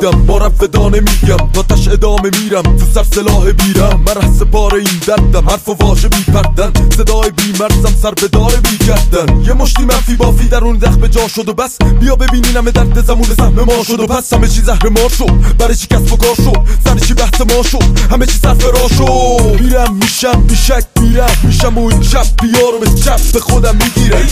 میگم با رفت دانه میگم تا تش ادامه میرم تو سر سلاح بیرم من رحص بار این دردم حرف و واژه بیپردن صدای بیمرزم سر به داره بیگردن یه مشتی منفی بافی در اون دخ به جا شد و بس بیا ببینین همه درد زمون سهم ما شد و پس همه چی زهر ما شد برای چی کسب و کار شد سر چی بحث ما شد همه چی صرف را شد میرم میشم بیشک میشم و این چپ بیارو به چپ به خودم میگیرم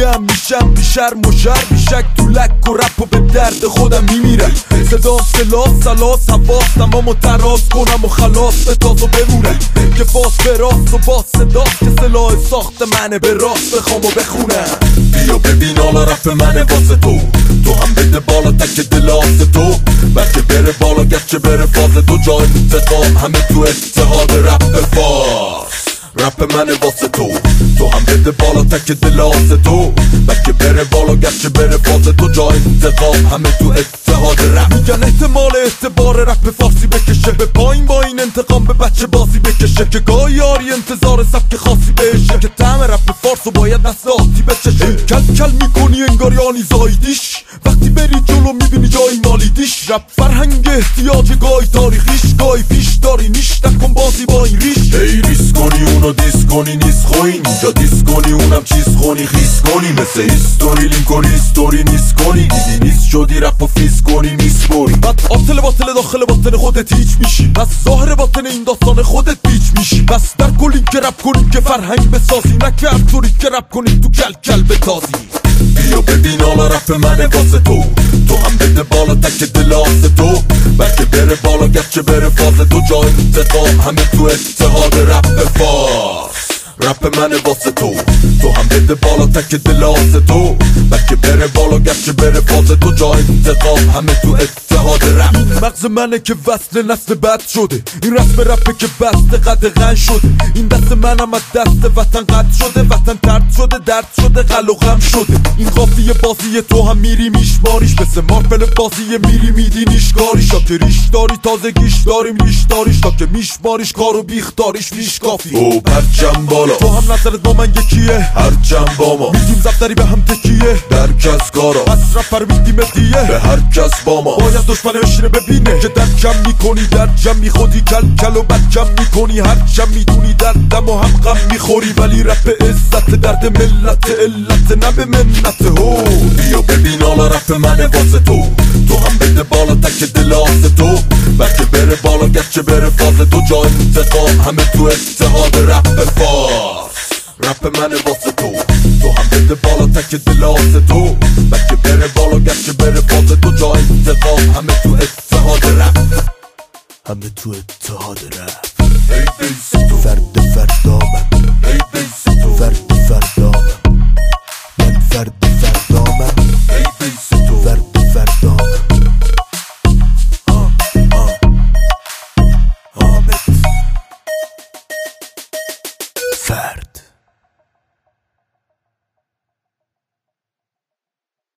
میشم بی شرم و شر بیشک تو لک و رپ و به درد خودم میمیرم صدام سلاس سلاس حواس تمام و تراز کنم و خلاص به تاز و بمونم که باز به راست و باز صداست که سلاح ساخت منه به راست بخوام و بخونم بیا ببین حالا رپ منه واسه تو هم بده بالا تک دلاس تو بلکه بره بالا گرچه بره فاز تو جای انتقام همه تو اتحاد رپ فاز رپ منه واسه تو هم بده بالا تک دلاس تو بلکه بره بالا گرچه بره فاز تو جای انتقام همه تو اتحاد رپ میگن احتمال اعتبار رپ فارسی بکشه به پایین با این انتقام به بچه بازی بکشه که گاهی یاری انتظار سبک خاصی بشه که طعم رپ فارسو باید نسل آتی بچشه کل کل میکنی انگار یانی زایدیش وقتی بری جلو میبینی جایی مالیدیش رپ فرهنگ احتیاج گاهی تاریخیش گاهی پیش داری نیش نکن بازی با این ریش ای ریس کنی اونو دیس کنی نیست خوین اینجا دیس کنی اونم چیز خونی خیس کنی مثل هیستوری لینک و ریستوری نیست کنی دیدی نیست شدی رپ و فیس کنی میسپوری بعد آتل باطل داخل باطن خودت هیچ میشی بس ظاهر باطن این داستان خودت بیچ میشی بس در کلین که رپ کنی که فرهنگ بسازی نکرد طوری که رپ کنی تو کل کل بتازی بیا ببین حالا رپ منه واسه تو هم بده بالا تک دلاس تو بلکه بره بالا گرچه بره فاز تو جای انتقام همه تو اتحاد رپ فاز رپ منه واسه تو هم بده بالا تک دلاس تو بلکه بره بالا گرچه بره فاز تو جای انتقام همه تو اتحاد رپ این مغز منه که وصل نسل بد شده این رسم رپه که بسته قدغن شده این دست منم از دست وطن قد شده وطن ترد شده درد شده قل و غم شده این قافیه بازی تو هم میری میشماریش مثل مارپل بازی میری میدی نیشکاریش تا که ریش داری تازگیش داریم ریش داریش تا که میشماریش کارو بیخ داریش ریش کافی او پرچم بالا تو هم نظرت با من یکیه هرچم با ما میدیم زبدری به هم تکیه در کس کارا پس رپر میدیم دیه به هر کس با ما باید دشمن بشینه ببینه که در کم میکنی در جم میخودی کل کل و بد کم میکنی هر چم میدونی دردم و هم غم میخوری ولی رپ عزت درد ملت علت نه به منت هو بیا ببین حالا رپ منه واسه تو هم بده بالا تک دلاس تو بلکه بره بالا گرچه بره فاز تو جای انتقام همه تو اتحاد رپ فاز رپ منه واسه تو هم بده بالا تک دلاس تو بلکه بره بالا گرچه بره فاز تو جای انتقام همه تو اتحاد رپ همه تو اتحاد رپ